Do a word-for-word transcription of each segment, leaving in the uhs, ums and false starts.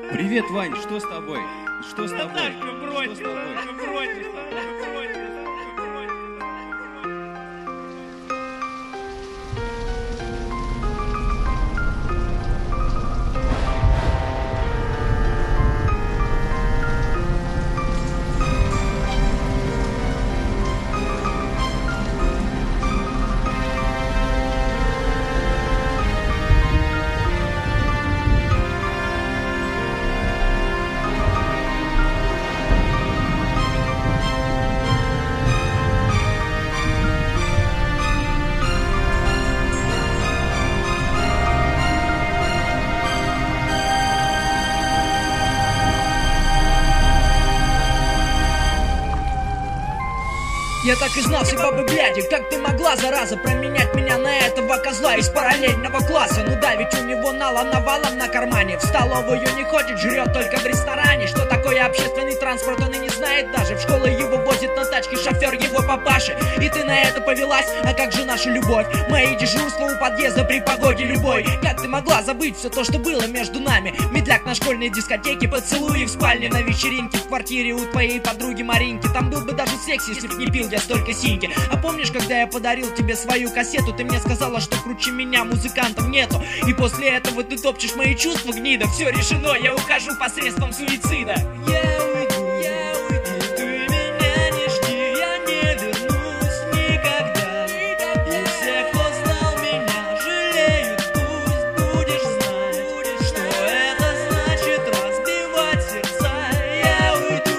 Привет, Вань, что с тобой? Что с тобой? Наташка, брось, Что с тобой? Наташка, брось, Наташка, брось, Наташка, брось. Я так и знал, все бабы бляди, как ты могла, зараза, променять меня на этого козла из параллельного класса. Ну да, ведь у него нала навалом на кармане. В столовую не ходит, жрет только в ресторане. Что такое общественный транспорт, он и не знает даже. В школу его возит на тачке шофер его папаши. И ты на это повелась, а как же наша любовь? Мои дежурства у подъезда при погоде любой. Как ты могла забыть все то, что было между нами? Медляк на школьной дискотеке, поцелуи в спальне, на вечеринке в квартире у твоей подруги Маринки. Там был бы даже секс, если б не пил я столько синьки. А помнишь, когда я подарил тебе свою кассету, ты мне сказала, что круче меня музыкантов нету. И после этого ты топчешь мои чувства, гнида. Все решено, я ухожу посредством суицида. Я уйду, я уйду, ты меня не жди, я не вернусь никогда. И все, кто знал меня, жалеют, пусть будешь знать, что это значит разбивать сердца. Я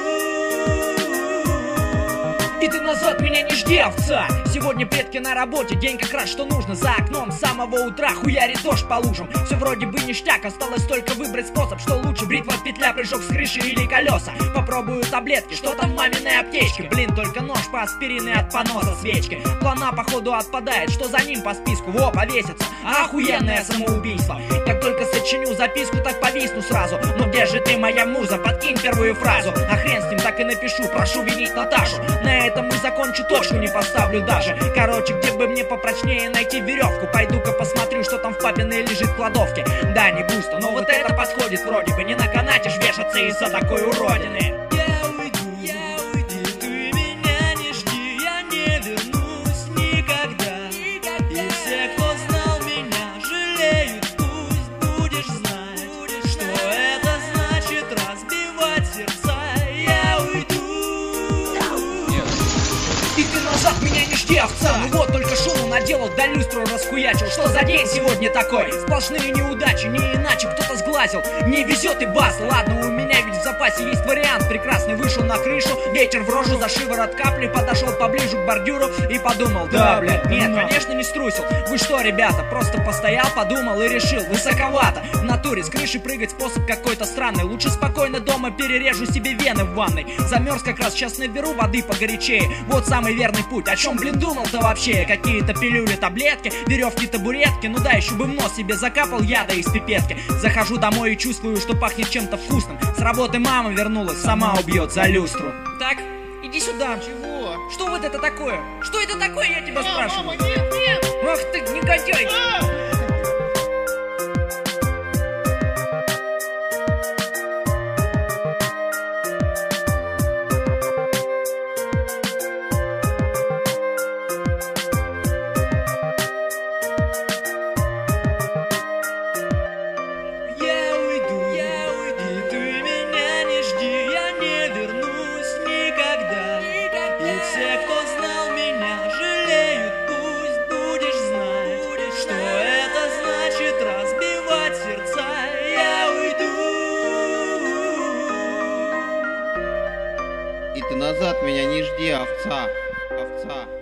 уйду. И ты назад меня не жди, овца. Сегодня предки на работе, день как раз что нужно. За окном с самого утра хуярит дождь по лужам. Все вроде бы ништяк, осталось только выбрать способ. Что лучше, бритва, петля, прыжок с крыши или колеса. Попробую таблетки, что там в маминой аптечке. Блин, только нож по аспирин и от поноса свечки. Плана походу отпадает, что за ним по списку? Во, повесится, охуенное самоубийство. Как только сочиню записку, так повисну сразу. Ну где же ты, моя муза, подкинь первую фразу. А хрен с ним, так и напишу, прошу винить Наташу. На этом и закончу, точку не поставлю даже. Короче, где бы мне попрочнее найти веревку? Пойду-ка посмотрю, что там в папиной лежит в кладовке. Да, не густо, но вот это подходит вроде бы. Не на канате ж вешаться из-за такой уродины. Я уйду, я уйду, ты меня не жди, я не вернусь никогда. И все, кто знал меня, жалеют, пусть будешь знать, что это значит разбивать сердца. Я уйду. И ты назад меня не жди, овца. Ну вот только шуму наделал, да люстру расхуячил. Что за день сегодня такой? Сплошные неудачи, не иначе кто-то сглазил. Не везет и бас, ладно, у меня ведь в запасе есть вариант прекрасный. Вышел на крышу, ветер в рожу, за шиворот капли. Подошел поближе к бордюру и подумал: да, блядь, нет, конечно не струсил. Вы что, ребята, просто постоял, подумал и решил: высоковато. В натуре с крыши прыгать способ какой-то странный. Лучше спокойно дома перережу себе вены в ванной. Замерз как раз, сейчас наберу воды погорячее. Вот самый верный путь. О чем, блин, думал-то вообще? Какие-то пилюли, таблетки, веревки, табуретки. Ну да, еще бы в нос себе закапал яда из пипетки. Захожу домой и чувствую, что пахнет чем-то вкусным. С работы мама вернулась, сама убьет за люстру. Так, иди сюда. Чего? Что вот это такое? Что это такое, я тебя А, спрашиваю? мама, нет, нет! Ах ты, негодяй! А! Я уйду, я уйду, ты меня не жди, я не вернусь никогда. И все, кто знал меня, жалеют, пусть будешь знать, что это значит разбивать сердца. Я уйду. И ты назад меня не жди, овца. Овца.